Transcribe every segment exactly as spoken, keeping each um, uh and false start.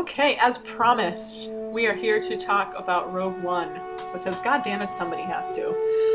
Okay, as promised, we are here to talk about Rogue One, because goddammit, somebody has to.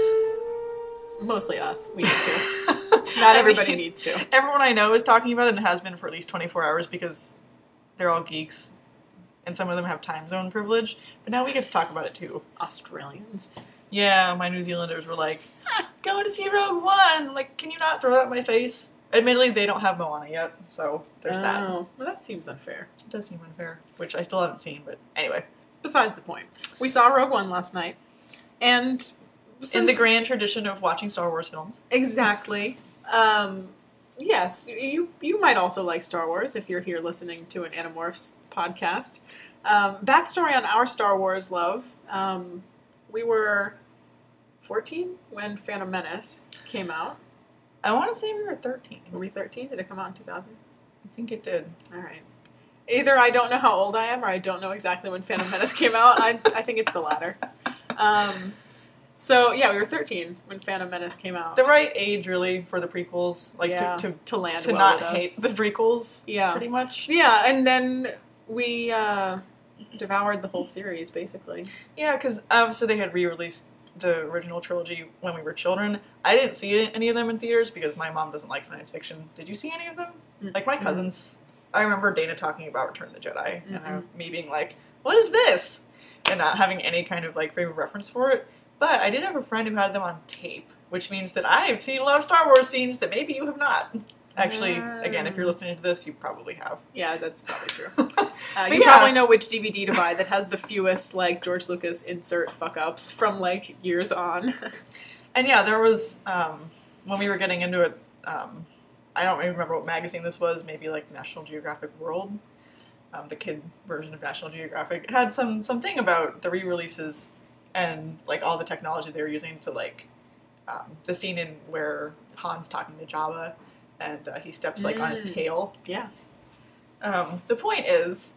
Mostly us. We need to. Not everybody I mean, needs to. Everyone I know is talking about it and has been for at least twenty-four hours because they're all geeks. And some of them have time zone privilege. But now we get to talk about it too. Australians. Yeah, my New Zealanders were like, going to see Rogue One! Like, can you not throw that in my face? Admittedly, they don't have Moana yet, so there's oh, that. Oh, well that seems unfair. It does seem unfair, which I still haven't seen, but anyway. Besides the point. We saw Rogue One last night, and... Since... In the grand tradition of watching Star Wars films. Exactly. Um, yes, you you might also like Star Wars if you're here listening to an Animorphs podcast. Um, backstory on our Star Wars love. Um, we were fourteen when Phantom Menace came out. I want to say we were thirteen. Were we thirteen? Did it come out in two thousand? I think it did. All right. Either I don't know how old I am or I don't know exactly when Phantom Menace came out. I, I think it's the latter. Um, so, yeah, we were thirteen when Phantom Menace came out. The right age, really, for the prequels. Like, yeah, to, to, to land to well not with hate us. the prequels, yeah. pretty much. Yeah, and then we uh, devoured the whole series, basically. Yeah, because obviously they had re-released the original trilogy when we were children. I didn't see any of them in theaters because my mom doesn't like science fiction. Did you see any of them? Mm-hmm. Like, my cousins... I remember Dana talking about Return of the Jedi, mm-hmm. and I, me being like, what is this? And not having any kind of, like, frame of reference for it. But I did have a friend who had them on tape, which means that I've seen a lot of Star Wars scenes that maybe you have not. Actually, uh, again, if you're listening to this, you probably have. Yeah, that's probably true. Uh, you yeah. probably know which D V D to buy that has the fewest, like, George Lucas insert fuck-ups from, like, years on. And yeah, there was, um, when we were getting into it, um, I don't even remember what magazine this was, maybe, like, National Geographic World. Um, the kid version of National Geographic. It had some something about the re-releases and, like, all the technology they were using to, like, um, the scene in where Han's talking to Jabba and uh, he steps, like, mm. on his tail. Yeah. Um, the point is,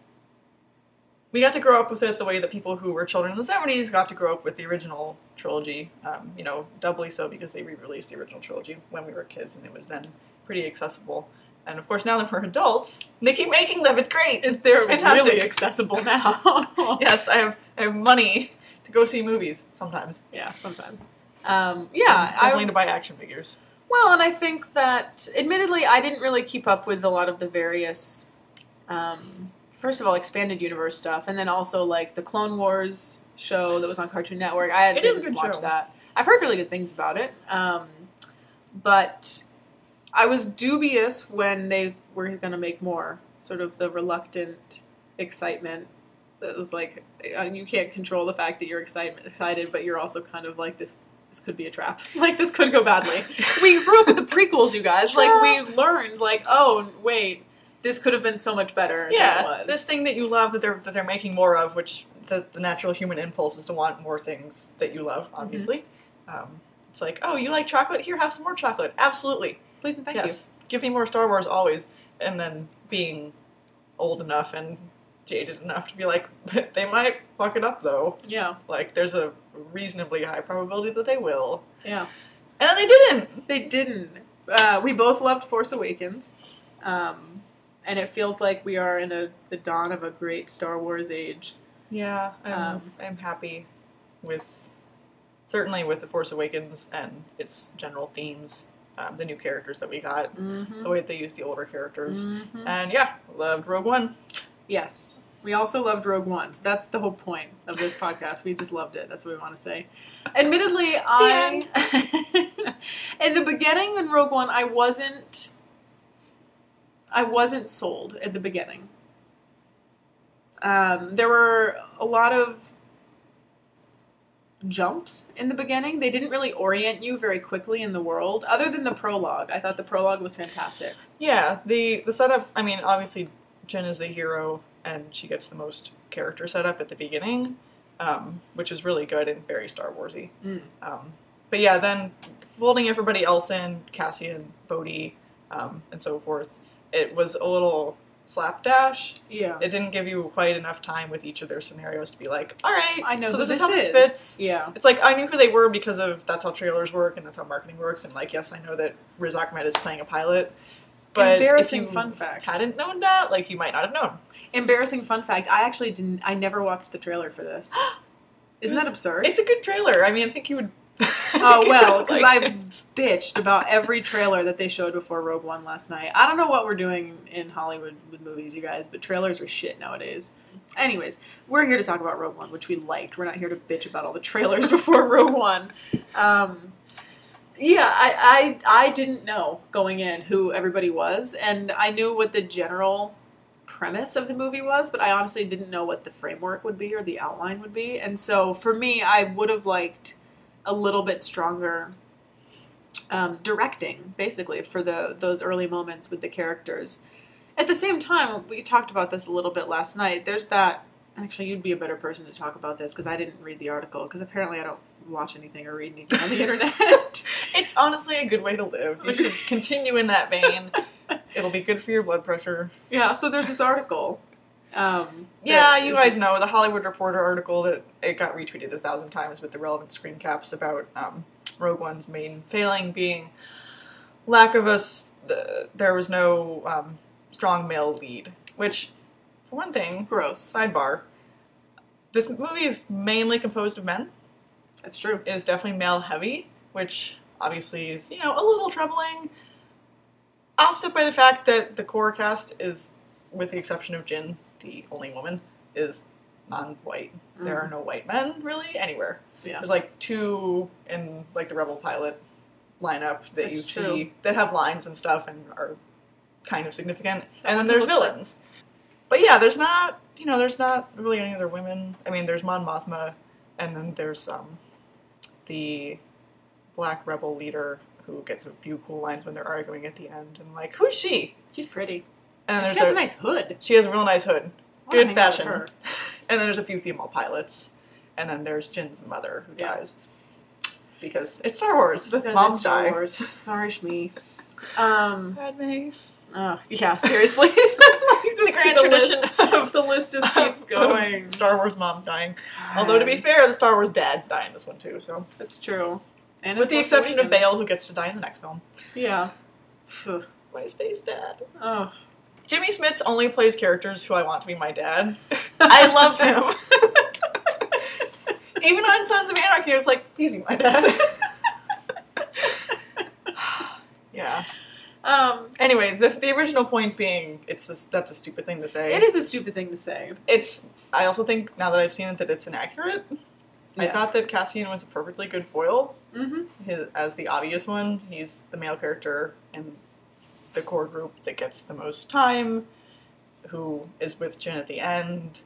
we got to grow up with it the way that people who were children in the seventies got to grow up with the original trilogy. Um, you know, doubly so because they re-released the original trilogy when we were kids and it was then pretty accessible. And of course, now that we're adults, they keep making them. It's great. They're it's fantastic. Really accessible now. Yes, I have I have money to go see movies sometimes. Yeah, sometimes. Um, yeah, definitely I, to buy action figures. Well, and I think that, admittedly, I didn't really keep up with a lot of the various, um, first of all, expanded universe stuff, and then also like the Clone Wars show that was on Cartoon Network. I it didn't is a good watch show. that. I've heard really good things about it, um, but I was dubious when they were going to make more. Sort of the reluctant excitement. It was like, you can't control the fact that you're excited, excited, but you're also kind of like, this This could be a trap. Like, this could go badly. We grew up with the prequels, you guys. Trap. Like, we learned, like, oh, wait, this could have been so much better yeah, than it was. This thing that you love that they're, that they're making more of, which the, the natural human impulse is to want more things that you love, obviously. Mm-hmm. Um, it's like, oh, you like chocolate? Here, have some more chocolate. Absolutely. Please and thank yes. you. Give me more Star Wars, always. And then being old enough and jaded enough to be like, they might fuck it up, though. Yeah. Like, there's a reasonably high probability that they will. Yeah. And then they didn't! They didn't. Uh, we both loved Force Awakens. Um, and it feels like we are in a the dawn of a great Star Wars age. Yeah, I'm, um, I'm happy with, certainly with The Force Awakens and its general themes. Um, the new characters that we got, mm-hmm. the way that they used the older characters. Mm-hmm. And yeah, loved Rogue One. Yes. We also loved Rogue One. So that's the whole point of this podcast. We just loved it. That's what we want to say. Admittedly, I... in the beginning in Rogue One, I wasn't... I wasn't sold at the beginning. Um, there were a lot of jumps in the beginning. They didn't really orient you very quickly in the world. Other than the prologue. I thought the prologue was fantastic. Yeah, the, the setup... I mean, obviously... Jen is the hero, and she gets the most character setup at the beginning, um, which is really good and very Star Warsy. Mm. Um, but yeah, then folding everybody else in, Cassian, Bodhi, um, and so forth, it was a little slapdash. Yeah. It didn't give you quite enough time with each of their scenarios to be like, all right, I know so who this is this how this is. fits. Yeah. It's like, I knew who they were because of that's how trailers work and that's how marketing works, and like, yes, I know that Riz Ahmed is playing a pilot. But Embarrassing if you fun fact. hadn't known that, like, you might not have known. Embarrassing fun fact. I actually didn't. I never watched the trailer for this. Isn't that absurd? It's a good trailer. I mean, I think you would. Oh, well, because like I bitched about every trailer that they showed before Rogue One last night. I don't know what we're doing in Hollywood with movies, you guys, but trailers are shit nowadays. Anyways, we're here to talk about Rogue One, which we liked. We're not here to bitch about all the trailers before Rogue One. Um, yeah, I, I, I didn't know going in who everybody was, and I knew what the general premise of the movie was, but I honestly didn't know what the framework would be or the outline would be. And so for me, I would have liked a little bit stronger um, directing, basically, for the those early moments with the characters. At the same time, we talked about this a little bit last night. There's that... Actually, you'd be a better person to talk about this, because I didn't read the article, because apparently I don't watch anything or read anything on the internet. It's honestly a good way to live. You should continue in that vein. It'll be good for your blood pressure. Yeah, so there's this article. Um, yeah, you guys know, the Hollywood Reporter article that it got retweeted a thousand times with the relevant screen caps about um, Rogue One's main failing being lack of a... Uh, there was no um, strong male lead, which, for one thing... Gross. Sidebar. This movie is mainly composed of men. That's true. It is definitely male-heavy, which obviously is, you know, a little troubling. Offset by the fact that the core cast is, with the exception of Jyn, the only woman, is non-white. Mm. There are no white men, really, anywhere. Yeah. There's, like, two in, like, the Rebel pilot lineup that That's you true. see that have lines and stuff and are kind of significant. That and then one there's looks villains. But yeah, there's not, you know, there's not really any other women. I mean, there's Mon Mothma, and then there's um, the Black Rebel leader who gets a few cool lines when they're arguing at the end. And like, who's she? She's pretty. And, And there's she has a, a nice hood. She has a real nice hood. I wanna Good hang out with fashion. her. And then there's a few female pilots. And then there's Jin's mother who Yeah. dies. Because it's Star Wars. Because Moms it's Star die. Wars. Sorry, Shmi. Um, Padme. oh, yeah, seriously. the grand tradition of the list just keeps going. Star Wars moms dying. Although, to be fair, the Star Wars dads die in this one, too. So That's true. And with the Force exception of Awakens. Bale, who gets to die in the next film. Yeah. Phew. My space dad. Oh. Jimmy Smits only plays characters who I want to be my dad. I love him. Even on Sons of Anarchy, I was like, please be my dad. Yeah. Um, Anyway, the, the original point being, it's a, that's a stupid thing to say. it is a stupid thing to say. It's. I also think, now that I've seen it, that it's inaccurate. I Yes. thought that Cassian was a perfectly good foil. Mm-hmm. His, as the obvious one, he's the male character in the core group that gets the most time, who is with Jyn at the end.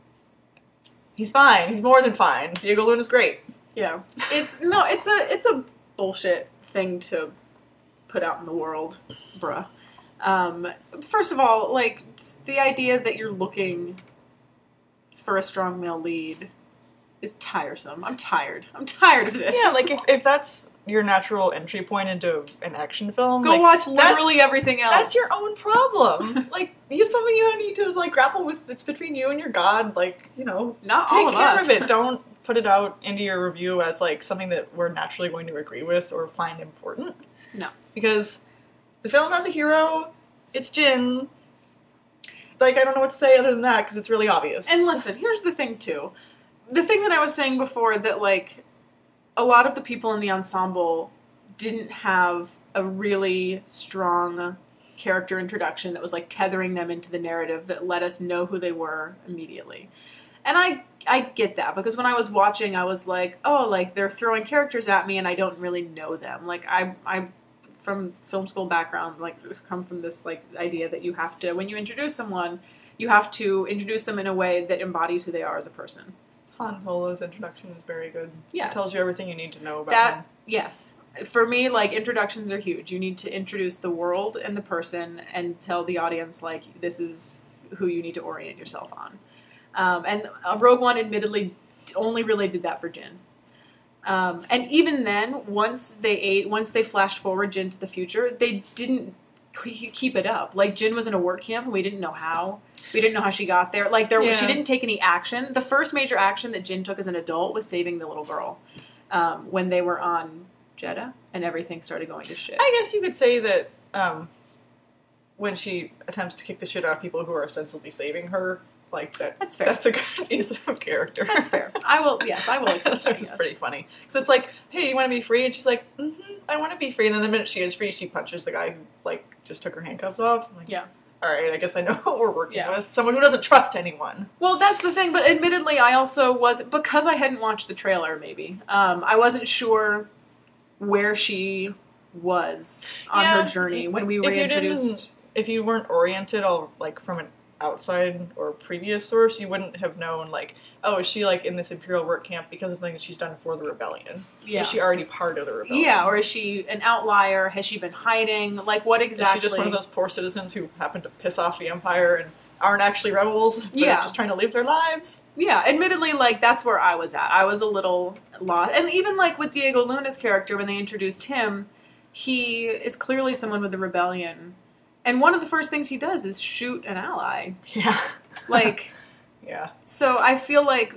He's fine. He's more than fine. Diego Luna's great. Yeah. It's, no, it's a, it's a bullshit thing to put out in the world, bruh. Um, first of all, like, the idea that you're looking for a strong male lead is tiresome. I'm tired. I'm tired of this. Yeah, like, if, if that's your natural entry point into an action film, Go like, watch that- literally everything else. That's your own problem. Like, it's something you need to, like, grapple with. It's between you and your God. Like, you know, Not take all of care us. of it. Don't put it out into your review as, like, something that we're naturally going to agree with or find important. No. Because the film has a hero. It's Jyn. Like, I don't know what to say other than that, because it's really obvious. And listen, here's the thing, too. The thing that I was saying before, that, like, a lot of the people in the ensemble didn't have a really strong character introduction that was, like, tethering them into the narrative that let us know who they were immediately. And I I get that, because when I was watching, I was like, oh, like, they're throwing characters at me and I don't really know them. Like, I, I from film school background, like, come from this, like, idea that you have to, when you introduce someone, you have to introduce them in a way that embodies who they are as a person. Han Solo's introduction is very good. Yes. It tells you everything you need to know about That, him. yes. For me, like, introductions are huge. You need to introduce the world and the person and tell the audience, like, this is who you need to orient yourself on. Um, and uh, Rogue One, admittedly, only really did that for Jyn. Um, and even then, once they ate, once they flashed forward Jyn to the future, they didn't keep it up. Like, Jyn was in a work camp, and we didn't know how. We didn't know how she got there. Like, there, Yeah. she didn't take any action. The first major action that Jyn took as an adult was saving the little girl um, when they were on Jeddah, and everything started going to shit. I guess you could say that um, when she attempts to kick the shit out of people who are ostensibly saving her. Like that. That's fair. That's a good piece of character. That's fair. I will. Yes, I will accept that. It's Yes. pretty funny because it's like, hey, you want to be free? And she's like, mm-hmm, I want to be free. And then the minute she is free, she punches the guy who like just took her handcuffs off. I'm like, Yeah. All right, I guess I know what we're working Yeah. with. Someone who doesn't trust anyone. Well, that's the thing. But admittedly, I also was because I hadn't watched the trailer. Maybe um, I wasn't sure where she was on Yeah, her journey when we if you reintroduced. didn't- If you weren't oriented all like from an outside or previous source, you wouldn't have known like, oh, is she like in this Imperial work camp because of something that she's done for the rebellion? Yeah. Is she already part of the rebellion? Yeah, or is she an outlier? Has she been hiding? Like, what exactly? Is she just one of those poor citizens who happen to piss off the Empire and aren't actually rebels, but Yeah. are just trying to live their lives? Yeah, admittedly, like, that's where I was at. I was a little lost. And even, like, with Diego Luna's character, when they introduced him, he is clearly someone with the rebellion. And one of the first things he does is shoot an ally. Yeah. Like, yeah. so I feel like...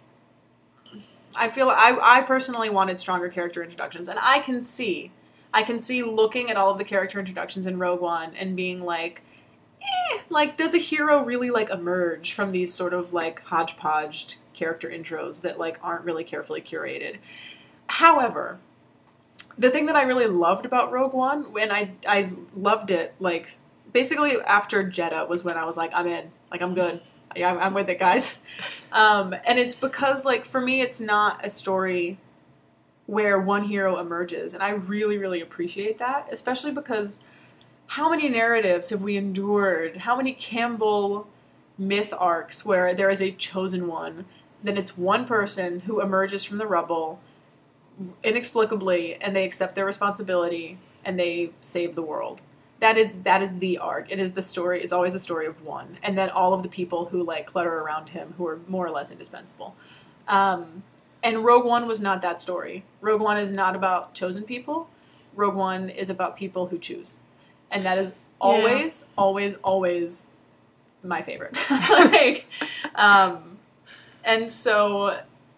I feel I, I personally wanted stronger character introductions. And I can see, I can see looking at all of the character introductions in Rogue One and being like, eh, like, does a hero really, like, emerge from these sort of, like, hodgepodge character intros that, like, aren't really carefully curated? However, the thing that I really loved about Rogue One, when I, I loved it, like, basically after Jeddah was when I was like, I'm in. Like, I'm good. Yeah, I'm, I'm with it, guys. Um, and it's because, like, for me, it's not a story where one hero emerges. And I really, really appreciate that, especially because how many narratives have we endured? How many Campbell myth arcs where there is a chosen one, then it's one person who emerges from the rubble inexplicably, and they accept their responsibility, and they save the world. That is that is the arc. It is the story. It's always a story of one, and then all of the people who like clutter around him, who are more or less indispensable. Um, and Rogue One was not that story. Rogue One is not about chosen people. Rogue One is about people who choose, and that is always, yeah. always, always my favorite. like, um, and so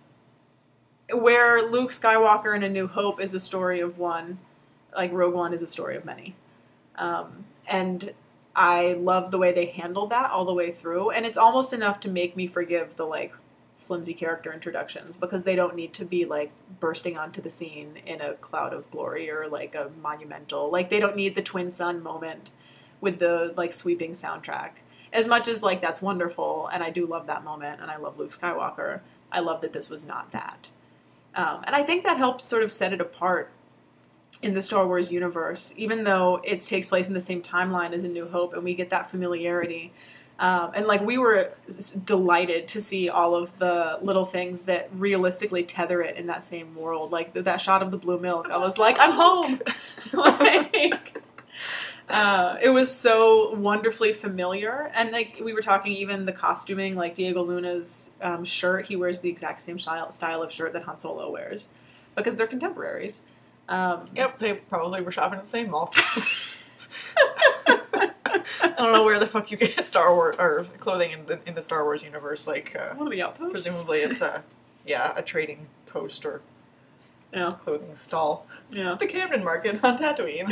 where Luke Skywalker in A New Hope is a story of one, like Rogue One is a story of many. Um, and I love the way they handled that all the way through. And it's almost enough to make me forgive the, like, flimsy character introductions because they don't need to be, like, bursting onto the scene in a cloud of glory or, like, a monumental. Like, they don't need the twin sun moment with the, like, sweeping soundtrack. As much as, like, that's wonderful, and I do love that moment, and I love Luke Skywalker, I love that this was not that. Um, and I think that helps sort of set it apart in the Star Wars universe, even though it takes place in the same timeline as A New Hope, and we get that familiarity. Um, and, like, we were delighted to see all of the little things that realistically tether it in that same world. Like, that shot of the blue milk, I was like, I'm home! like, uh, it was so wonderfully familiar. And, like, we were talking even the costuming, like Diego Luna's um, shirt, he wears the exact same style, style of shirt that Han Solo wears. Because they're contemporaries. Um, yep, they probably were shopping at the same mall. I don't know where the fuck you get Star Wars or clothing in the in the Star Wars universe. Like, uh, one of the outposts. Presumably, it's a yeah a trading post or yeah clothing stall. Yeah, the Camden Market on Tatooine.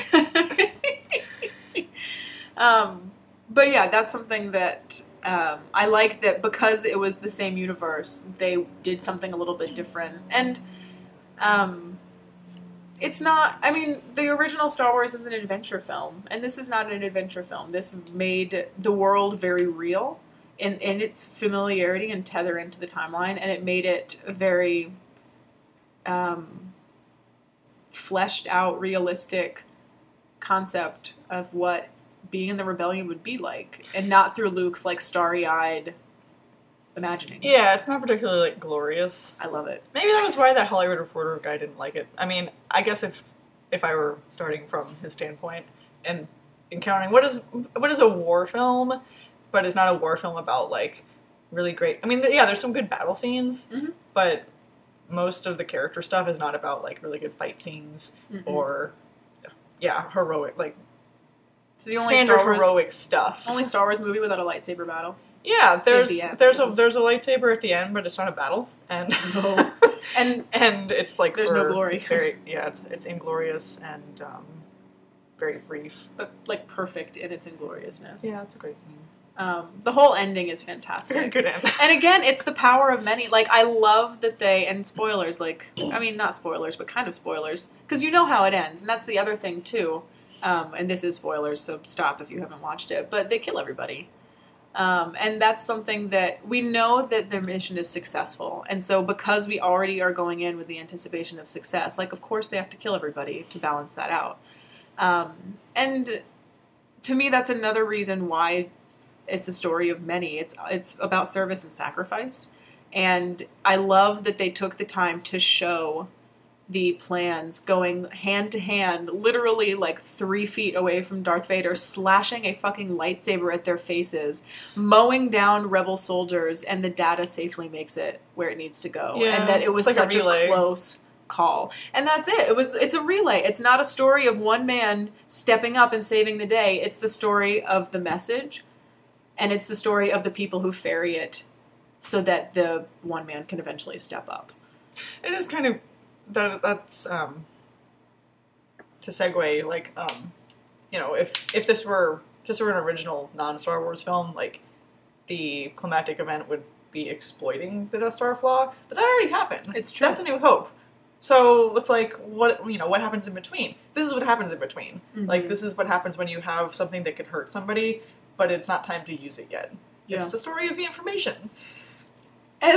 um, but yeah, that's something that um, I like that because it was the same universe, they did something a little bit different and. Um, It's not, I mean, the original Star Wars is an adventure film, and this is not an adventure film. This made the world very real in, in its familiarity and tether into the timeline, and it made it a very um, fleshed out, realistic concept of what being in the rebellion would be like, and not through Luke's, like, starry-eyed imaginings. Yeah, it's not particularly, like, glorious. I love it. Maybe that was why that Hollywood Reporter guy didn't like it. I mean, I guess if if I were starting from his standpoint and encountering what is what is a war film, but it's not a war film about, like, really great... I mean, yeah, there's some good battle scenes, mm-hmm. but most of the character stuff is not about, like, really good fight scenes mm-hmm. or, yeah, heroic, like, so the only standard Star Wars, heroic stuff. Only Star Wars movie without a lightsaber battle. Yeah, there's the there's a there's a lightsaber at the end, but it's not a battle, and no. and and it's like there's for, no glory. It's very yeah, it's it's inglorious and um, very brief. but like perfect in its ingloriousness. Yeah, it's a great scene. Um, the whole ending is fantastic. Very good end. And again, it's the power of many. Like, I love that they, and spoilers, like, I mean, not spoilers, but kind of spoilers, because you know how it ends, and that's the other thing, too. Um, and this is spoilers, so stop if you haven't watched it, but they kill everybody. Um, and that's something that we know that their mission is successful. And so because we already are going in with the anticipation of success, like, of course they have to kill everybody to balance that out. Um, and to me, that's another reason why it's a story of many. It's it's about service and sacrifice. And I love that they took the time to show the plans going hand to hand, literally like three feet away from Darth Vader, slashing a fucking lightsaber at their faces, mowing down rebel soldiers, and the data safely makes it where it needs to go. Yeah, and that it was it's like such a a close call. And that's it. It was it's a relay. It's not a story of one man stepping up and saving the day. It's the story of the message, and it's the story of the people who ferry it so that the one man can eventually step up. It is kind of that that's um to segue, like, um you know, if if this were if this were an original non-Star Wars film, like, the climactic event would be exploiting the Death Star flaw, but that already happened. It's true. That's A New Hope. So it's like, what, you know, what happens in between? This is what happens in between. Mm-hmm. Like, this is what happens when you have something that could hurt somebody, but it's not time to use it yet. Yeah. It's the story of the information. And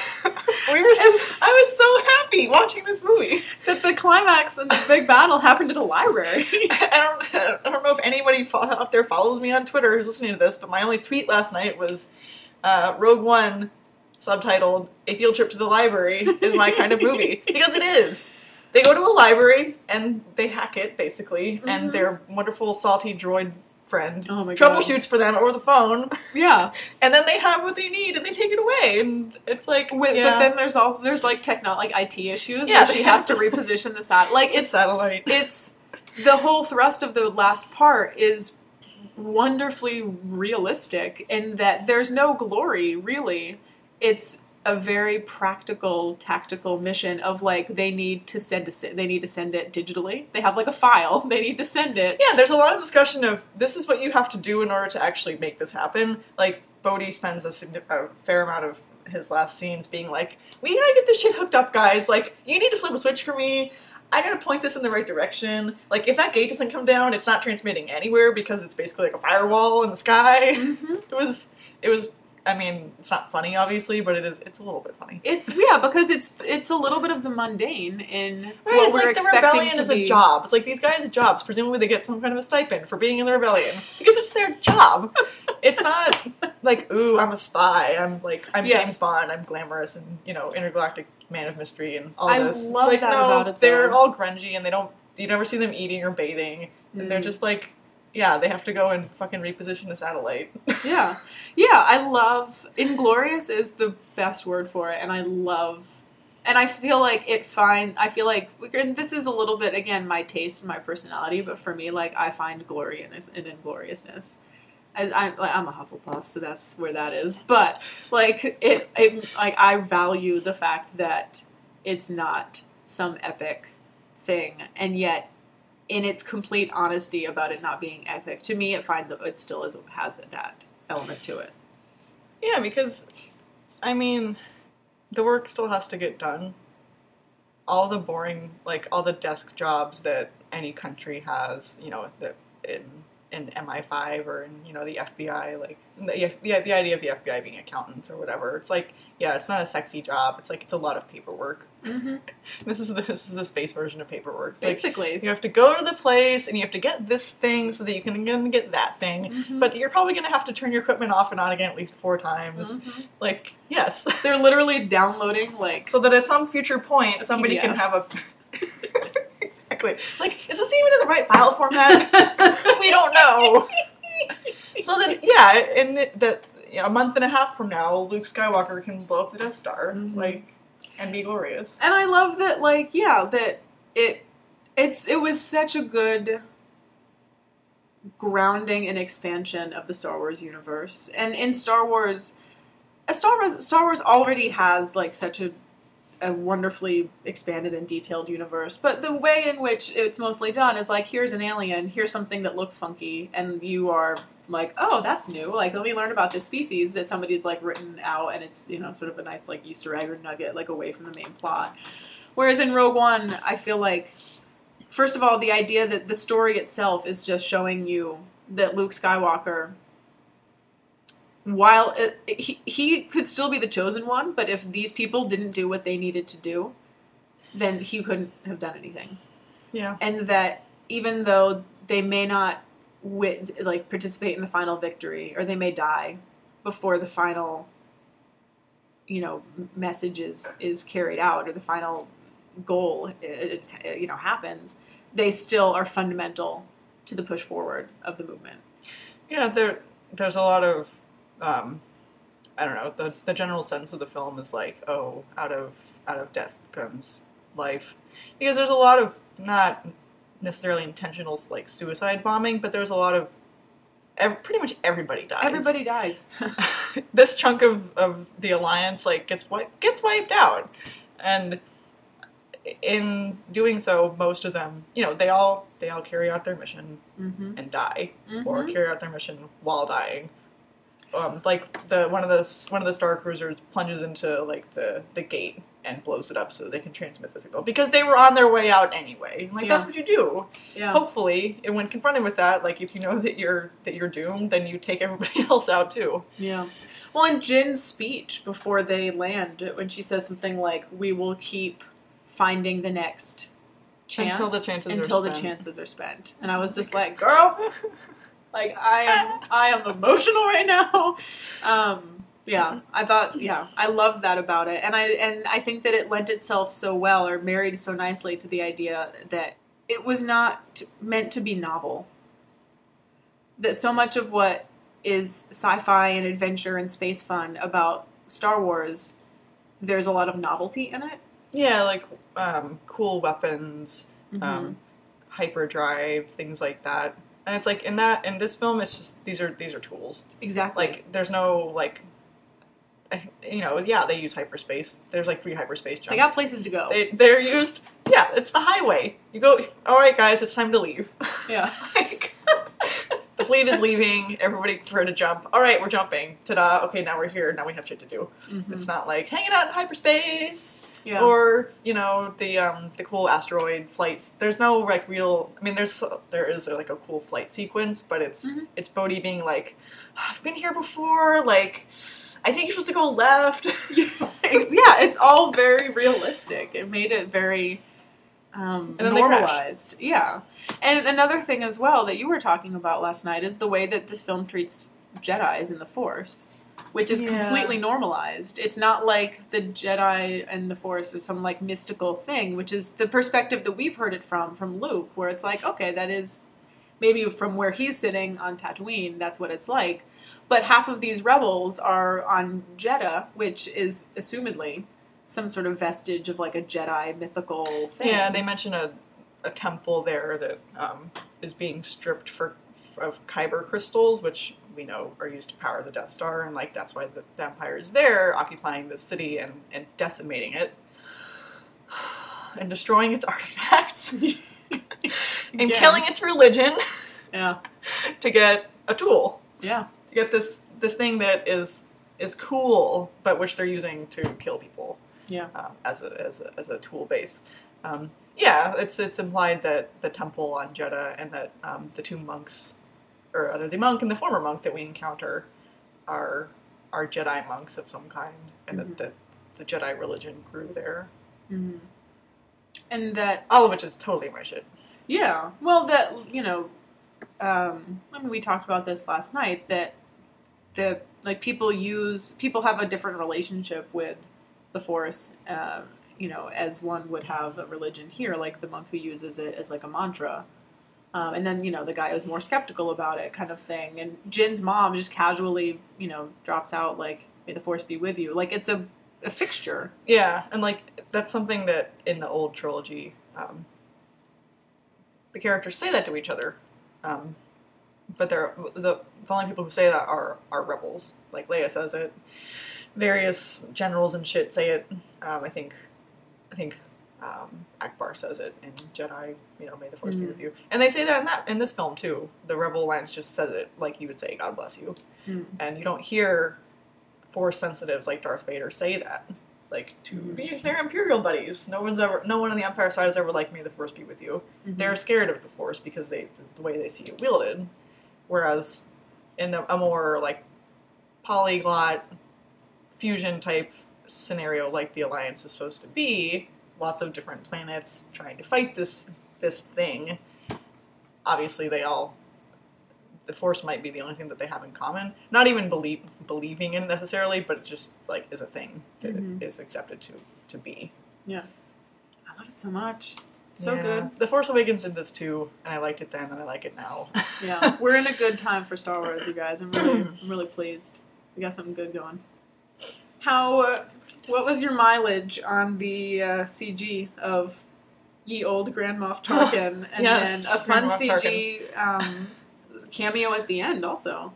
we were just, I was so happy watching this movie. That the climax and the big battle happened at a library. I don't, I don't know if anybody out there follows me on Twitter who's listening to this, but my only tweet last night was uh, Rogue One, subtitled, "A Field Trip to the Library is my kind of movie." Because it is. They go to a library, and they hack it, basically, mm-hmm. and their wonderful, salty droid friend oh my troubleshoots God. for them over the phone. Yeah. And then they have what they need, and they take it away, and it's like, With, yeah. But then there's also, there's like techno, like I T issues, yeah, where she has to reposition the sat. Like, it's, satellite. It's, the whole thrust of the last part is wonderfully realistic in that there's no glory, really. It's a very practical, tactical mission of, like, they need to send a, they need to send it digitally. They have, like, a file. They need to send it. Yeah, there's a lot of discussion of, this is what you have to do in order to actually make this happen. Like, Bodhi spends a, a fair amount of his last scenes being like, we gotta get this shit hooked up, guys. Like, you need to flip a switch for me. I gotta point this in the right direction. Like, if that gate doesn't come down, it's not transmitting anywhere because it's basically like a firewall in the sky. Mm-hmm. It was, it was... I mean, it's not funny, obviously, but it is. It's a little bit funny. It's yeah, because it's it's a little bit of the mundane in right, what it's we're like expecting the rebellion to is be. A job. It's like these guys' jobs. Presumably, they get some kind of a stipend for being in the rebellion because it's their job. It's not like, ooh, I'm a spy. I'm like I'm yes. James Bond. I'm glamorous and, you know, intergalactic man of mystery and all I this. love it's like, that no, about it. Though. They're all grungy and they don't. You never see them eating or bathing, and mm. they're just like. Yeah, they have to go and fucking reposition the satellite. Yeah. Yeah, I love... Inglorious is the best word for it, and I love... And I feel like it find... I feel like... And this is a little bit, again, my taste and my personality, but for me, like, I find glory in, in ingloriousness. I, I, like, I'm a Hufflepuff, so that's where that is. But, like, it, it, like, I value the fact that it's not some epic thing, and yet... in its complete honesty about it not being epic. To me, it finds it still is, has that element to it. Yeah, because, I mean, the work still has to get done. All the boring, like, all the desk jobs that any country has, you know, that in in M I five or in, you know, the F B I, like, the, the, the idea of the F B I being accountants or whatever, it's like, yeah, it's not a sexy job. It's like, it's a lot of paperwork. Mm-hmm. This is the, this is the space version of paperwork. Basically. Like, you have to go to the place and you have to get this thing so that you can get that thing. Mm-hmm. But you're probably going to have to turn your equipment off and on again at least four times. Mm-hmm. Like, yes. They're literally downloading, like... so that at some future point, somebody P D F. Can have a... Exactly. It's like, is this even in the right file format? We don't know. So then, yeah, in that you know, a month and a half from now, Luke Skywalker can blow up the Death Star, mm-hmm. like, and be glorious. And I love that, like, yeah, that it, it's, it was such a good grounding and expansion of the Star Wars universe. And in Star Wars, Star Wars, Star Wars already has, like, such a a wonderfully expanded and detailed universe. But the way in which it's mostly done is like, here's an alien, here's something that looks funky, and you are like, oh, that's new. Like, let me learn about this species that somebody's like written out, and it's, you know, sort of a nice like Easter egg or nugget, like away from the main plot. Whereas in Rogue One, I feel like, first of all, the idea that the story itself is just showing you that Luke Skywalker, while it, he, he could still be the chosen one, but if these people didn't do what they needed to do, then he couldn't have done anything. Yeah. And that even though they may not win, like participate in the final victory, or they may die before the final, you know, message is, is carried out, or the final goal, it, it, you know, happens, they still are fundamental to the push forward of the movement. Yeah, there there's a lot of Um, I don't know, the the general sense of the film is like, oh, out of out of death comes life. Because there's a lot of, not necessarily intentional, like, suicide bombing, but there's a lot of, ev- pretty much everybody dies. Everybody dies. This chunk of, of the Alliance, like, gets, wi- gets wiped out. And in doing so, most of them, you know, they all, they all carry out their mission mm-hmm. and die. Mm-hmm. Or carry out their mission while dying. Um, like the one of the one of the Star Cruisers plunges into like the, the gate and blows it up so they can transmit the signal because they were on their way out anyway. Like, yeah. that's what you do. Yeah. Hopefully, and when confronted with that, like, if you know that you're that you're doomed, then you take everybody else out too. Yeah. Well, in Jin's speech before they land, when she says something like, "We will keep finding the next chance until the chances until are the spent. chances are spent," and I was just like, "Girl." Like, I am I am emotional right now. Um, yeah, I thought, yeah, I loved that about it. And I and I think that it lent itself so well, or married so nicely to the idea that it was not meant to be novel. That so much of what is sci-fi and adventure and space fun about Star Wars, there's a lot of novelty in it. Yeah, like um, cool weapons, Mm-hmm. um, hyperdrive, things like that. And it's like in that in this film, it's just these are these are tools. Exactly. Like, there's no like, you know, yeah, they use hyperspace. There's like three hyperspace jumps. They got places to go. They they're used. Yeah, it's the highway. You go. All right, guys, it's time to leave. Yeah. Like, the fleet is leaving. Everybody prefer to jump. All right, we're jumping. Ta-da! Okay, now we're here. Now we have shit to do. Mm-hmm. It's not like hanging out in hyperspace. Yeah. Or, you know, the um, the cool asteroid flights. There's no like real. I mean, there's there is like a cool flight sequence, but it's mm-hmm. it's Bodhi being like, I've been here before. Like, I think you're supposed to go left. Yeah, it's all very realistic. It made it very um, normalized. Yeah, and another thing as well that you were talking about last night is the way that this film treats Jedis in the Force. Which is yeah. completely normalized. It's not like the Jedi and the Force is some like mystical thing, which is the perspective that we've heard it from, from Luke, where it's like, okay, that is maybe from where he's sitting on Tatooine, that's what it's like. But half of these rebels are on Jedha, which is assumedly some sort of vestige of like a Jedi mythical thing. Yeah, they mention a, a temple there that um, is being stripped for of kyber crystals, which we know are used to power the Death Star, and like that's why the, the Empire is there, occupying the city and, and decimating it, and destroying its artifacts, and yeah. killing its religion. Yeah. To get a tool. Yeah. To get this this thing that is is cool, but which they're using to kill people. Yeah. Um, as a as a as a tool base. Um, yeah, it's it's implied that the temple on Jedha and that um, the two monks, or rather the monk and the former monk that we encounter, are are Jedi monks of some kind, and mm-hmm. that the, the Jedi religion grew there. Mm-hmm. And that all of which is totally my shit. Yeah, well, that you know, um, I mean, we talked about this last night. That the like people use people have a different relationship with the Force. Um, you know, as one would have a religion here, like the monk who uses it as like a mantra. Um, and then, you know, the guy who's more skeptical about it kind of thing. And Jin's mom just casually, you know, drops out like, may the Force be with you. Like, it's a, a fixture. Yeah, and like, that's something that in the old trilogy, um, the characters say that to each other. Um, but they're, the, the only people who say that are, are rebels. Like, Leia says it. Various generals and shit say it. Um, I think I think um, Akbar says it in Jedi, you know, may the Force Mm. be with you. And they say that in, that in this film, too. The Rebel Alliance just says it like you would say, God bless you. Mm. And you don't hear Force sensitives like Darth Vader say that. Like, to Mm. be their Imperial buddies. No one's ever, no one on the Empire side has ever like, may the Force be with you. Mhm. They're scared of the Force because they the way they see it wielded. Whereas in a, a more, like, polyglot fusion type scenario like the Alliance is supposed to be, lots of different planets trying to fight this this thing. Obviously, they all, the Force might be the only thing that they have in common. Not even believe, believing in necessarily, but it just like is a thing that Mhm. is accepted to to be. Yeah. I love it so much. So Yeah. good. The Force Awakens did this too, and I liked it then, and I like it now. Yeah. We're in a good time for Star Wars, you guys. I'm really, I'm really pleased. We got something good going. How, uh, what was your mileage on the uh, C G of Ye Old Grand Moff Tarkin, and Yes, then a Grand fun Moff C G um, cameo at the end also?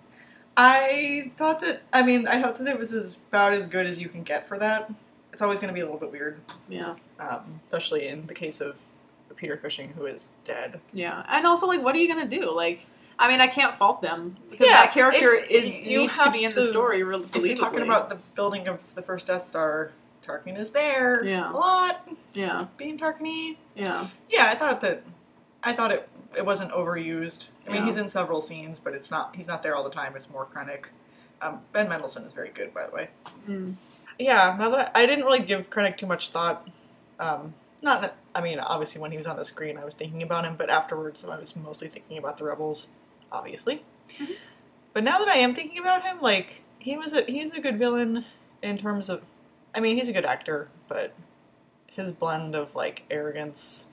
I thought that, I mean, I thought that it was as, about as good as you can get for that. It's always going to be a little bit weird, Yeah. um, especially in the case of Peter Cushing, who is dead. Yeah. And also, like, what are you going to do? Like, I mean, I can't fault them, because Yeah, that character if is you needs to have be in the to- story really If you're talking believably. about the building of the first Death Star, Tarkin is there Yeah. a lot, Yeah. being Tarkin-y. Yeah. Yeah, I thought that, I thought it it wasn't overused. I mean, Yeah. he's in several scenes, but it's not, he's not there all the time. It's more Krennic. Um, Ben Mendelsohn is very good, by the way. Mm. Yeah, now that I, I didn't really give Krennic too much thought. Um, not, I mean, obviously when he was on the screen, I was thinking about him, but afterwards, I was mostly thinking about the Rebels, obviously. Mhm. But now that I am thinking about him, like, he was a he's a good villain in terms of, I mean, he's a good actor, but his blend of like arrogance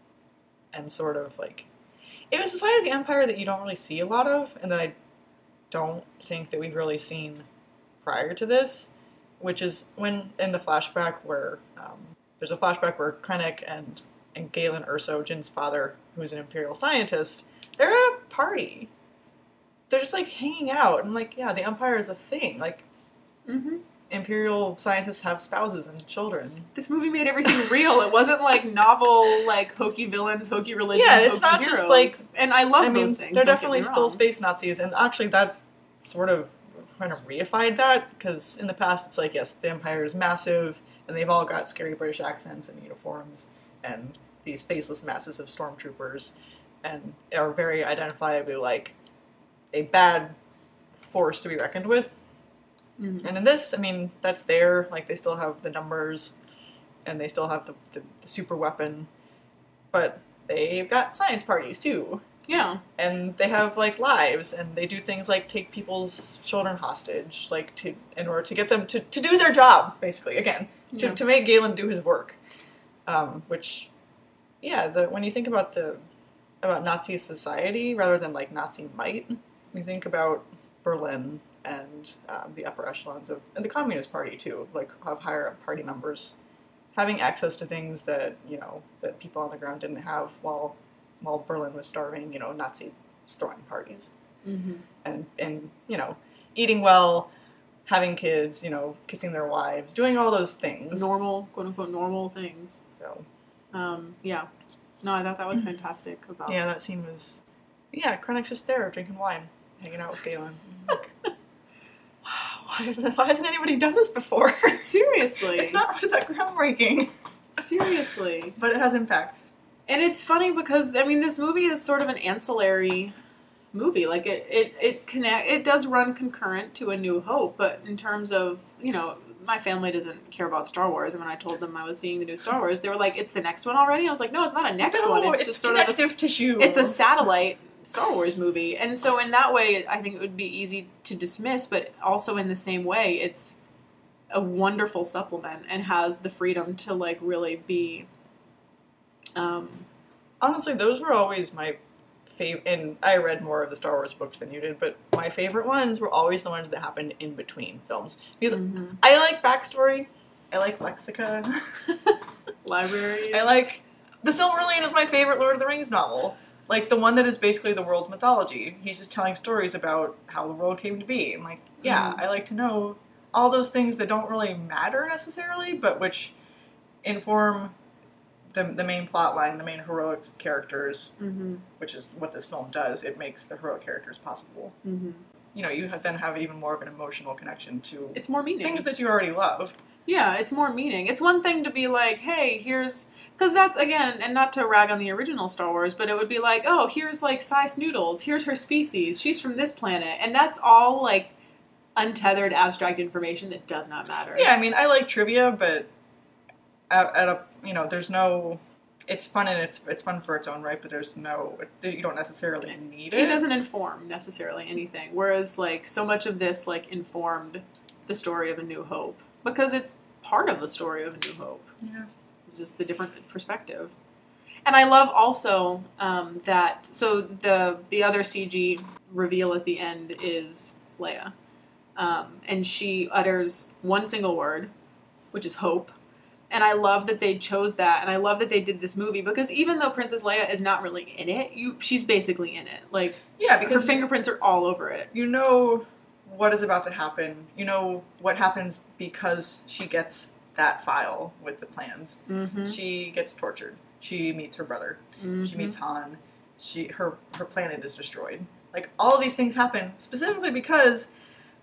and sort of like, it was a side of the Empire that you don't really see a lot of, and that I don't think that we've really seen prior to this, which is when in the flashback where um, there's a flashback where Krennic and and Galen Erso, Jin's father, who's an Imperial scientist, they're at a party. They're just like hanging out, and like, yeah, the Empire is a thing. Like, Mm-hmm. Imperial scientists have spouses and children. This movie made everything real. It wasn't like novel, like hokey villains, hokey religions. Yeah, it's hokey not heroes. just like, and I love I mean, those things. they're don't get definitely me still wrong. space Nazis, and actually that sort of kind of reified that, because in the past it's like, yes, the Empire is massive, and they've all got scary British accents and uniforms, and these faceless masses of stormtroopers, and are very identifiably like a bad force to be reckoned with. Mhm. And in this, I mean, that's there. Like, they still have the numbers, and they still have the, the, the super weapon, but they've got science parties too. Yeah. And they have like lives, and they do things like take people's children hostage, like to in order to get them to, to do their job, basically. Again, to, Yeah. to make Galen do his work. Um, which, yeah, the when you think about the about Nazi society rather than like Nazi might, you think about Berlin and um, the upper echelons of and the Communist Party too, like have higher up party members having access to things that you know that people on the ground didn't have while while Berlin was starving. You know, Nazi throwing parties Mm-hmm. and and you know eating well, having kids, you know, kissing their wives, doing all those things. Normal, quote unquote, normal things. So Um, yeah. No, I thought that was fantastic. About yeah, that scene was yeah. Krennic's just there drinking wine, hanging out with Galen. Like, wow, why, why hasn't anybody done this before? Seriously. It's not that groundbreaking, Seriously. but it has impact. And it's funny because I mean this movie is sort of an ancillary movie. Like it, it, it connect it does run concurrent to A New Hope, but in terms of, you know, my family doesn't care about Star Wars, and when I told them I was seeing the new Star Wars, they were like, "It's the next one already?" I was like, "No, it's not a next no, one. It's, it's just sort of a, connective tissue. it's a satellite Star Wars movie." And so in that way, I think it would be easy to dismiss, but also in the same way, it's a wonderful supplement and has the freedom to like really be um Honestly, those were always my favorite, and I read more of the Star Wars books than you did, but my favorite ones were always the ones that happened in between films. Because mhm. I like backstory, I like lexica, libraries. I like... The Silmarillion is my favorite Lord of the Rings novel. Like, the one that is basically the world's mythology. He's just telling stories about how the world came to be. And, like, yeah, Mhm. I like to know all those things that don't really matter necessarily, but which inform the the main plot line, the main heroic characters, mm-hmm. which is what this film does. It makes the heroic characters possible. Mm-hmm. You know, you then have even more of an emotional connection to it's more meaning. Things that you already love. Yeah, it's more meaning. It's one thing to be like, hey, here's... Because that's, again, and not to rag on the original Star Wars, but it would be like, oh, here's, like, Sy Snootles. Here's her species. She's from this planet. And that's all, like, untethered, abstract information that does not matter. Yeah, I mean, I like trivia, but at, at a, you know, there's no... It's fun and it's it's fun for its own right, but there's no... You don't necessarily need it. It doesn't inform, necessarily, anything. Whereas, like, so much of this, like, informed the story of A New Hope. Because it's part of the story of A New Hope. Yeah. It's just the different perspective. And I love also um, that, so the the other C G reveal at the end is Leia. Um, and she utters one single word, which is hope. And I love that they chose that, and I love that they did this movie, because even though Princess Leia is not really in it, you she's basically in it. Like, yeah, because her fingerprints are all over it. You know what is about to happen. You know what happens because she gets that file with the plans. Mm-hmm. She gets tortured. She meets her brother. Mm-hmm. She meets Han. She her her planet is destroyed. Like, all of these things happen specifically because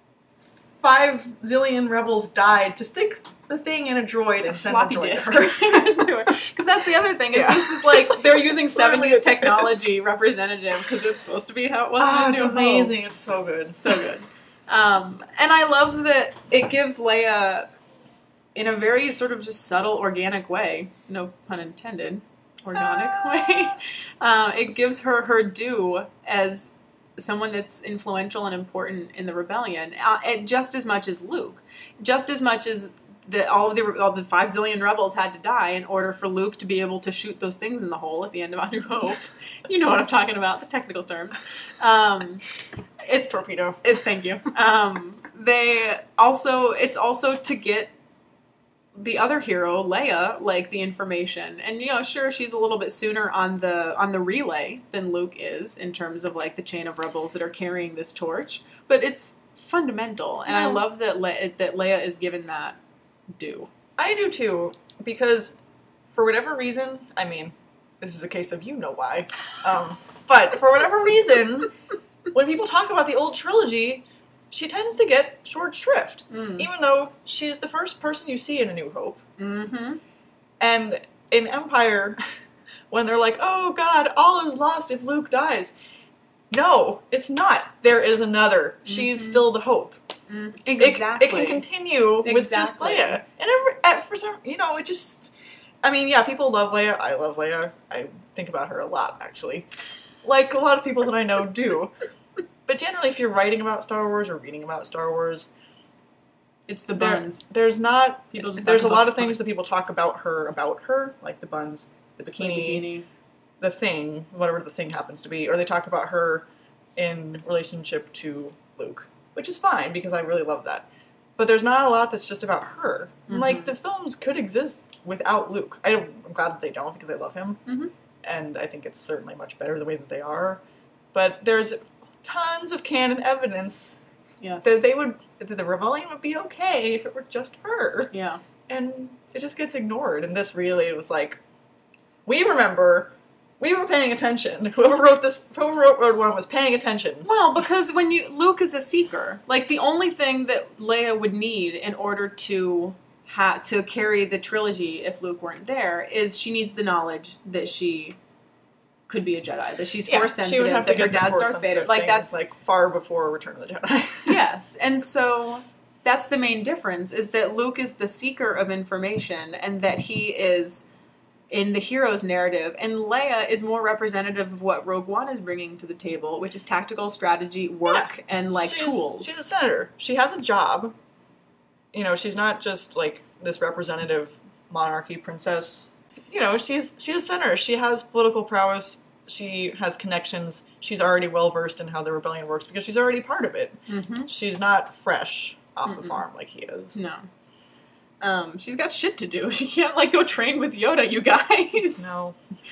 five zillion rebels died to stick the thing in a droid and a send floppy the droid disk to her. Because that's the other thing. Is Yeah. This is like they're using seventies Literally technology representative because it's supposed to be how it was. Ah, in A it's New Hope. amazing. It's so good. So good. Um, and I love that it gives Leia, in a very sort of just subtle, organic way, no pun intended, organic Ah. way, uh, it gives her her due as someone that's influential and important in the rebellion, uh, and just as much as Luke, just as much as the, all of the all the five zillion rebels had to die in order for Luke to be able to shoot those things in the hole at the end of A New Hope. You know what I'm talking about, the technical terms. Um, it's Torpedo. It, thank you. Um, they also, it's also to get the other hero, Leia, like, the information. And, you know, sure, she's a little bit sooner on the on the relay than Luke is in terms of, like, the chain of rebels that are carrying this torch. But it's fundamental, and Yeah. I love that Le- that Leia is given that due. I do too, because for whatever reason, I mean, this is a case of you know why, um, but for whatever reason, when people talk about the old trilogy, she tends to get short shrift, Mm. even though she's the first person you see in A New Hope. Mm-hmm. And in Empire, when they're like, oh god, all is lost if Luke dies. No, it's not. There is another. Mm-hmm. She's still the hope. Mm. Exactly. It, it can continue exactly. with just Leia. And every, at, for some, you know, it just... I mean, yeah, people love Leia. I love Leia. I think about her a lot, actually. Like a lot of people that I know do. But generally, if you're writing about Star Wars or reading about Star Wars, it's the there, buns. there's not... People just there's a lot the of things buns. that people talk about her, about her, like the buns, the bikini, bikini, the thing, whatever the thing happens to be. Or they talk about her in relationship to Luke, which is fine, because I really love that. But there's not a lot that's just about her. Mm-hmm. Like, the films could exist without Luke. I don't, I'm glad that they don't, because I love him. Mm-hmm. And I think it's certainly much better the way that they are. But there's tons of canon evidence yes. that they would, that the rebellion would be okay if it were just her. Yeah. And it just gets ignored. And this really was like, we remember... We were paying attention. Whoever wrote this, whoever wrote Rogue One was paying attention. Well, because when you Luke is a seeker, like the only thing that Leia would need in order to ha- to carry the trilogy, if Luke weren't there, is she needs the knowledge that she could be a Jedi, that she's Yeah, force she would sensitive, have to that her get the dad's Force Darth Vader. sensitive Like thing, that's like far before Return of the Jedi. yes, and so that's the main difference: is that Luke is the seeker of information, and that he is in the hero's narrative, and Leia is more representative of what Rogue One is bringing to the table, which is tactical strategy, work, Yeah. and, like, she's, tools. She's a senator. She has a job. You know, she's not just, like, this representative monarchy princess. You know, she's she's a senator. She has political prowess. She has connections. She's already well-versed in how the rebellion works because she's already part of it. Mm-hmm. She's not fresh off Mm-mm. the farm like he is. No. Um, she's got shit to do. She can't, like, go train with Yoda, you guys. No.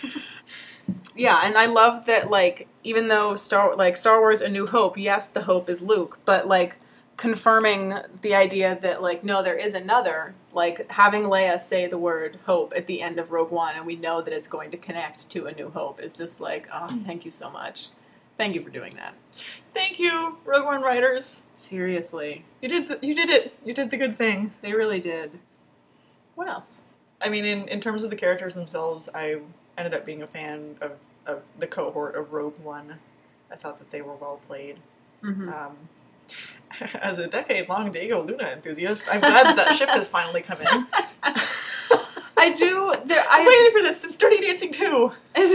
Yeah, and I love that, like, even though Star like Star Wars A New Hope, yes, the hope is Luke, but, like, confirming the idea that, like, no, there is another. Like, having Leia say the word hope at the end of Rogue One, and we know that it's going to connect to A New Hope, is just like, oh, thank you so much. Thank you for doing that. Thank you, Rogue One writers. Seriously. You did the, you did it. You did the good thing. They really did. What else? I mean, in, in terms of the characters themselves, I ended up being a fan of, of the cohort of Rogue One. I thought that they were well played. Mm-hmm. Um, as a decade-long Diego Luna enthusiast, I'm glad that ship has finally come in. I do. There, I'm I, waiting for this since Dirty Dancing two. As,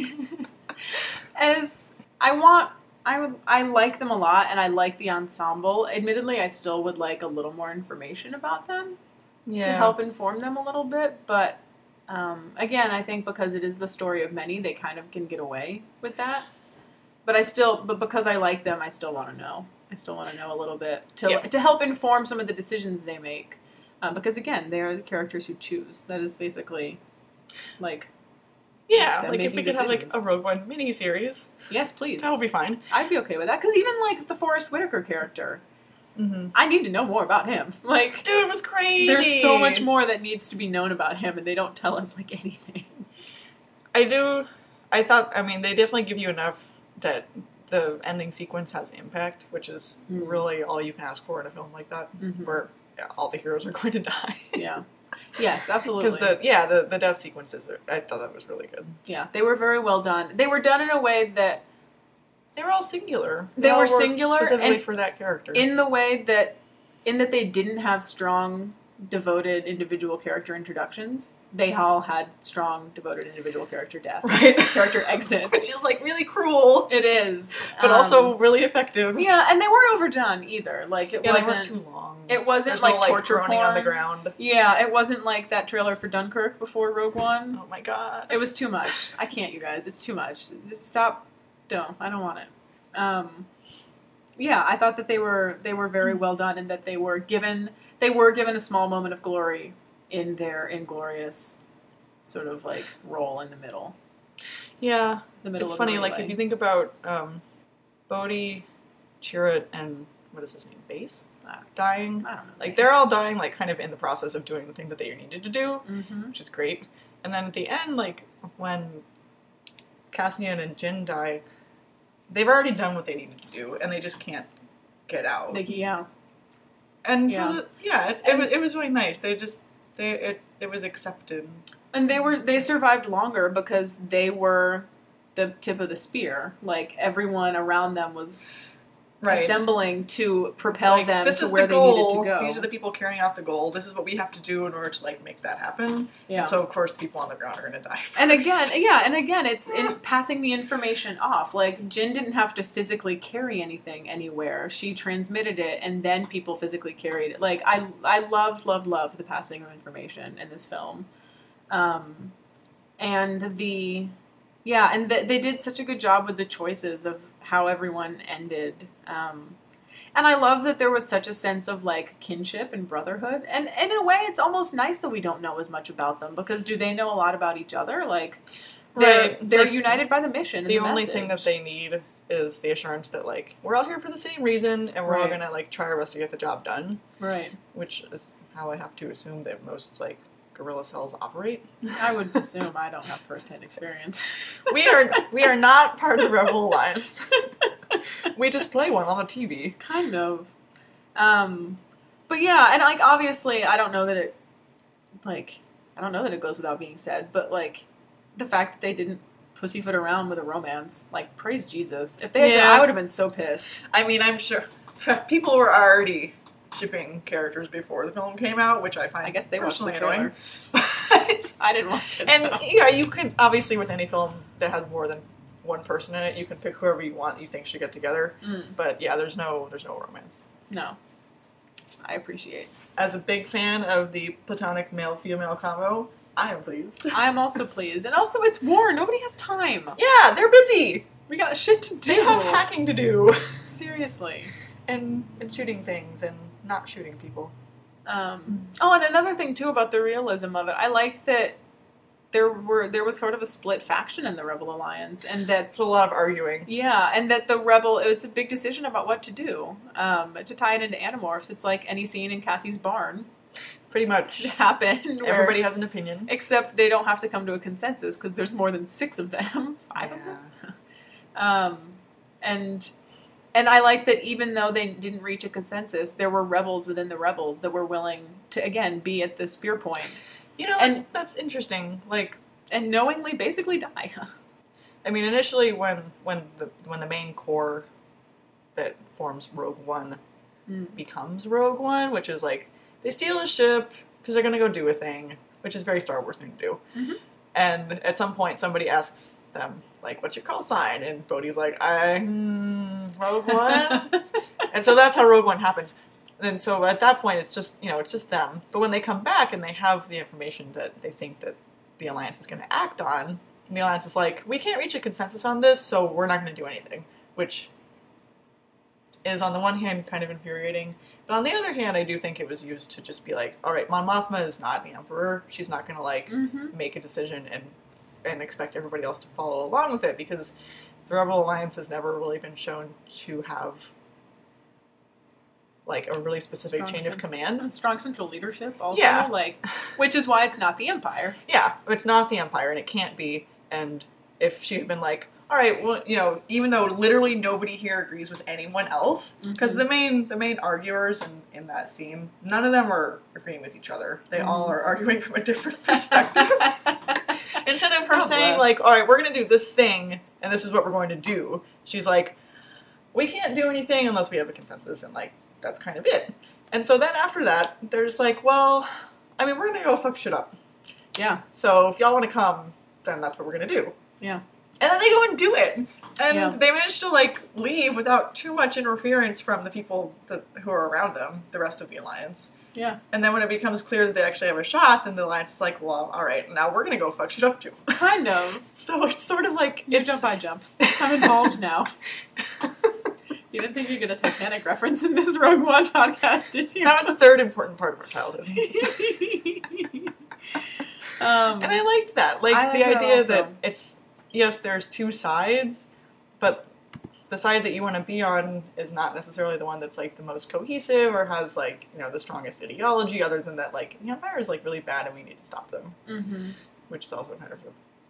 as I want, I would, I like them a lot, and I like the ensemble. Admittedly, I still would like a little more information about them Yeah. to help inform them a little bit. But um, again, I think because it is the story of many, they kind of can get away with that. But I still, but because I like them, I still want to know. I still want to know a little bit to Yeah. to help inform some of the decisions they make. Uh, because again, they are the characters who choose. That is basically, like, Yeah, them like if we making could have like decisions. a Rogue One miniseries, yes, please. that would be fine. I'd be okay with that. Because even, like, the Forrest Whitaker character, Mm-hmm. I need to know more about him. Like, Dude, it was crazy. there's so much more that needs to be known about him, and they don't tell us, like, anything. I do. I thought. I mean, they definitely give you enough that the ending sequence has impact, which is Mm. really all you can ask for in a film like that, Mhm. where yeah, all the heroes are going to die. Yeah. Yes, absolutely. Because the yeah the the death sequences, are, I thought that was really good. Yeah, they were very well done. They were done in a way that, They were all singular. They all were worked singular specifically and for that character. in the way that, in that they didn't have strong, devoted individual character introductions, they all had strong, devoted individual character deaths. Right. Character exits. Which is like really cruel, It is. but Um, also really effective. yeah, and they weren't overdone either. Like, it Yeah, they wasn't weren't too long. It wasn't There's like no, like torture groaning porn on the ground. Yeah, it wasn't like that trailer for Dunkirk before Rogue One. Oh my god. It was too much. I can't, you guys. It's too much. Just stop. Don't. I don't want it. Um, yeah, I thought that they were they were very well done, and that they were given they were given a small moment of glory in their inglorious sort of like role in the middle. Yeah, The middle. it's of funny. the Like relay. if you think about um, Bodhi, Chirrut, and what is his name, Base, Ah. dying. I don't know. Like they're all dying, like kind of in the process of doing the thing that they needed to do, Mm-hmm. which is great. And then at the end, like when Cassian and Jin die, they've already done what they needed to do, and they just can't get out. Like, yeah. and yeah. so, the, yeah, it's, it was it was really nice. They just they it it was accepted. And they were they survived longer because they were the tip of the spear. Like, everyone around them was assembling to It's propel like, them this to is where the they goal. needed to go. These are the people carrying out the goal. This is what we have to do in order to like make that happen. Yeah. And so of course the people on the ground are going to die first. And again, yeah, and again, it's in passing the information off. Like, Jin didn't have to physically carry anything anywhere. She transmitted it, and then people physically carried it. Like, I, I loved, loved, loved the passing of information in this film. Um, and the, yeah, and the, they did such a good job with the choices of how everyone ended. Um, and I love that there was such a sense of, like, kinship and brotherhood. And, and in a way, it's almost nice that we don't know as much about them, because do they know a lot about each other? Like, they're, Right. they're Like, united by the mission and the the only message. thing that they need is the assurance that like we're all here for the same reason and we're all Right. going to like try our best to get the job done, Right. which is how I have to assume that most like guerrilla cells operate. I would assume I don't have first-hand experience. We are we are not part of the Rebel Alliance. We display one on the T V. Kind of. Um, but yeah, and, like, obviously, I don't know that it, like, I don't know that it goes without being said, but, like, the fact that they didn't pussyfoot around with a romance, like, praise Jesus. If they had, Yeah. I would have been so pissed. I mean, I'm sure people were already shipping characters before the film came out, which I find I guess they watched the personally annoying. trailer. But, I didn't watch it. and though. yeah, you can obviously with any film that has more than one person in it, you can pick whoever you want you think should get together. Mm, But yeah, there's no there's no romance. no. I appreciate. As a big fan of the platonic male-female combo, I am pleased. I'm also pleased. And also, it's war. Nobody has time. Yeah, they're busy. We got shit to do. They have hacking to do. Seriously. And, and shooting things and not shooting people. Um, oh, and another thing, too, about the realism of it. I liked that there were there was sort of a split faction in the Rebel Alliance, and that There's a lot of arguing. yeah, and that the Rebel it's a big decision about what to do. Um, to tie it into Animorphs, it's like any scene in Cassie's barn. Pretty much. Happened. Where, Everybody has an opinion. Except they don't have to come to a consensus because there's more than six of them. Five yeah. of them. um, and and I like that even though they didn't reach a consensus, there were rebels within the rebels that were willing to again be at the spear point. You know, and that's, that's interesting. Like, and knowingly basically die. I mean, initially when when the when the main core that forms Rogue One mm. becomes Rogue One, which is like they steal a ship because they're gonna go do a thing, which is a very Star Wars thing to do. Mm-hmm. And at some point, somebody asks them, like, "What's your call sign?" And Bodhi's like, "I hmm, Rogue One." And so that's how Rogue One happens. And so at that point, it's just you know it's just them. But when they come back and they have the information that they think that the Alliance is going to act on, and the Alliance is like, "We can't reach a consensus on this, so we're not going to do anything," which is on the one hand kind of infuriating. But on the other hand, I do think it was used to just be like, all right, Mon Mothma is not the Emperor. She's not going to, like, mm-hmm. make a decision and and expect everybody else to follow along with it, because the Rebel Alliance has never really been shown to have, like, a really specific Strong chain cent- of command. And strong central leadership also. Yeah. Like, which is why it's not the Empire. Yeah, it's not the Empire, and it can't be. And if she had been like, all right, well, you know, even though literally nobody here agrees with anyone else, because mm-hmm. the main the main arguers in, in that scene, none of them are agreeing with each other. They mm-hmm. all are arguing from a different perspective. Instead of her God saying, bless. like, all right, we're going to do this thing, and this is what we're going to do, she's like, we can't do anything unless we have a consensus, and, like, that's kind of it. And so then after that, they're just like, well, I mean, we're going to go fuck shit up. Yeah. So if y'all want to come, then that's what we're going to do. Yeah. And then they go and do it. And yeah. they manage to, like, leave without too much interference from the people that, who are around them, the rest of the Alliance. Yeah. And then when it becomes clear that they actually have a shot, then the Alliance is like, well, alright, now we're gonna go fuck shit up too. Kind of. So it's sort of like... You it's... jump, I jump. I'm involved now. You didn't think you'd get a Titanic reference in this Rogue One podcast, did you? That was the third important part of our childhood. um, and I liked that. Like, I the liked idea it that it's... Yes, there's two sides, but the side that you want to be on is not necessarily the one that's, like, the most cohesive or has, like, you know, the strongest ideology, other than that, like, the Empire is, like, really bad and we need to stop them. Mm-hmm. Which is also kind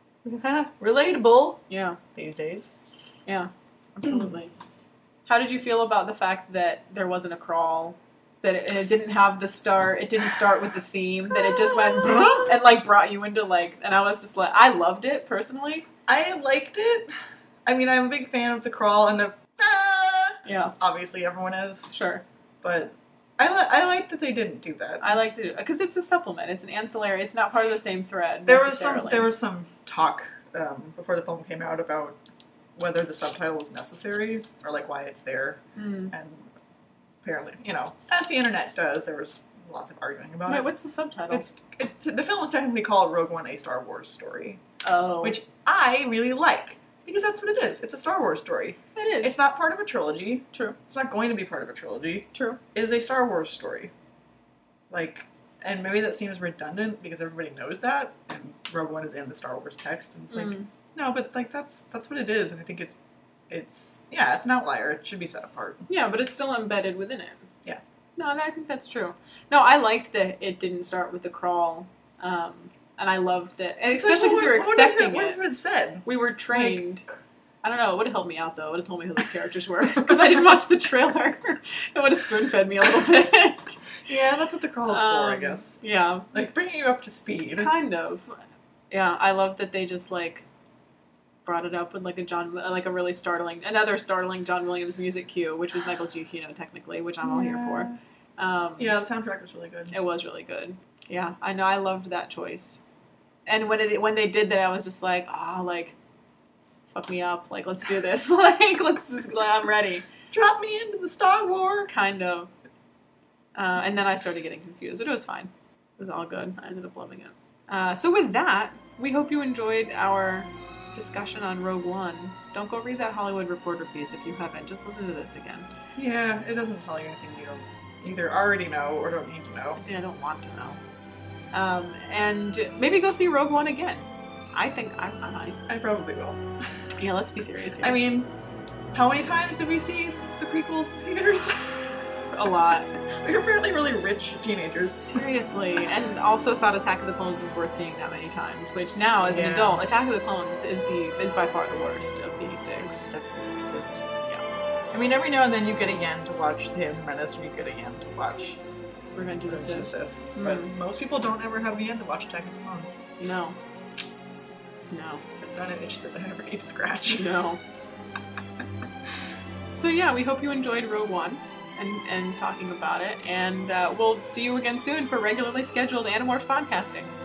of relatable. Yeah. These days. Yeah, absolutely. How did you feel about the fact that there wasn't a crawl? That it, it didn't have the start, it didn't start with the theme, that it just went boom and, like, brought you into, like, and I was just like, I loved it, personally. I liked it. I mean, I'm a big fan of the crawl and the ah! Yeah. Obviously, everyone is. Sure. But I, li- I liked that they didn't do that. I liked it, because it's a supplement, it's an ancillary, it's not part of the same thread, There was some There was some talk um, before the film came out about whether the subtitle was necessary, or, like, why it's there. Mm. And apparently, you know, as the internet does, there was lots of arguing about Wait, it. what's the subtitle? It's, it, the film is technically called Rogue One, A Star Wars Story. Oh. Which I really like, because that's what it is. It's a Star Wars story. It is. It's not part of a trilogy. True. It's not going to be part of a trilogy. True. It is a Star Wars story. Like, and maybe that seems redundant because everybody knows that, and Rogue One is in the Star Wars text, and it's like, Mm. no, but, like, that's that's what it is, and I think it's, it's, yeah, it's an outlier. It should be set apart. Yeah, but it's still embedded within it. Yeah. No, I think that's true. No, I liked that it didn't start with the crawl, um, and I loved that, and It's especially like, because we were what- what if expecting What it. if it said? We were trained. I don't know. It would have helped me out, though. It would have told me who those characters were. Because I didn't watch the trailer. It would have spoon-fed me a little bit. Yeah, that's what the crawl is um, for, I guess. Yeah. Like, bringing you up to speed. Kind of. Yeah, I love that they just, like, brought it up with, like, a John, like, a really startling, another startling John Williams music cue, which was Michael Giacchino, technically, which I'm all here for. Um, Yeah, the soundtrack was really good. It was really good. Yeah, I know. I loved that choice. And when it, when they did that, I was just like, oh, like, fuck me up. Like, let's do this. Like, let's just, like, I'm ready. Drop me into the Star Wars. Kind of. Uh, and then I started getting confused, but it was fine. It was all good. I ended up loving it. Uh, so with that, we hope you enjoyed our discussion on Rogue One. Don't go read that Hollywood Reporter piece if you haven't. Just listen to this again. Yeah, it doesn't tell you anything you don't either already know or don't need to know. I don't want to know. Um, and maybe go see Rogue One again. I think I, I might. I probably will. Yeah, let's be serious here. I mean, how many times did we see the prequels in theaters? A lot. We were apparently really rich teenagers. Seriously. And also thought Attack of the Clones was worth seeing that many times, which now, as Yeah. an adult, Attack of the Clones is the is by far the worst of these six. It's definitely the weakest. Yeah. I mean, every now and then you get a yen to watch The Phantom Menace, or you get a yen to watch Revenge of the Revenge of the Sith. Sith. But Mm. most people don't ever have a yen to watch Attack of the Clones. No. No. It's not an itch that I ever need to scratch. No. So yeah, we hope you enjoyed Rogue One and, and talking about it, and uh, we'll see you again soon for regularly scheduled Animorphs podcasting.